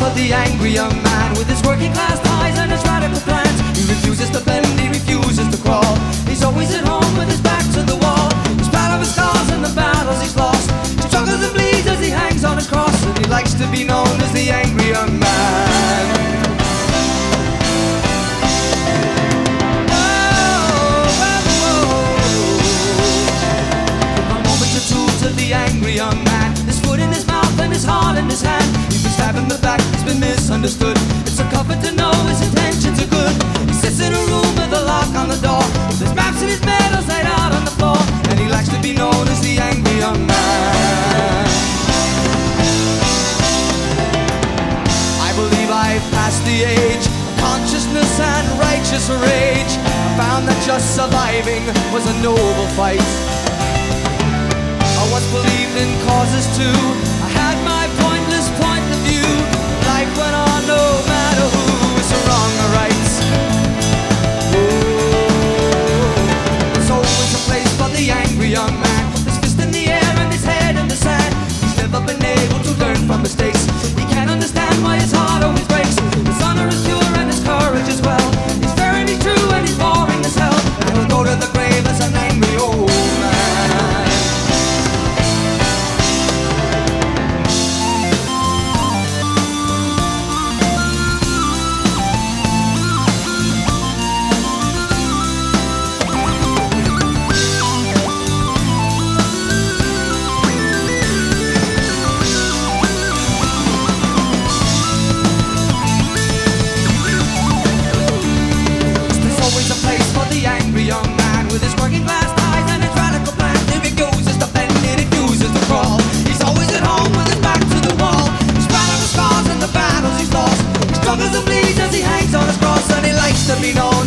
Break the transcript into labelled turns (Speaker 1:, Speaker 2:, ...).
Speaker 1: of the angry young man with his working class ties and his radical plans. He refuses to bend, he refuses to crawl. He's always at home with his back to the wall. He's proud of his scars and the battles he's lost. He struggles and bleeds as he hangs on his cross, and he likes to be known as the angry young man. The angry young man, his foot in his mouth and his heart in his hand. He's been stabbed in the back, he's been misunderstood. It's a comfort to know his intentions are good. He sits in a room with a lock on the door, with his maps and his medals laid out on the floor, and he likes to be known as the angry young man. I believe I've passed the age of consciousness and righteous rage. I found that just surviving was a noble fight. I once believed in causes too. I had my pointless point of view. Life went on no matter who is wrong or right. There's always a place for the angry young man, his fist in the air and his head in the sand. He's never been able to learn from mistakes. He can't understand why his heart always breaks. His honor is pure and his courage as well. He's fair and he's true and he's boring as hell, and he'll go to the grave as an angry old man. To be known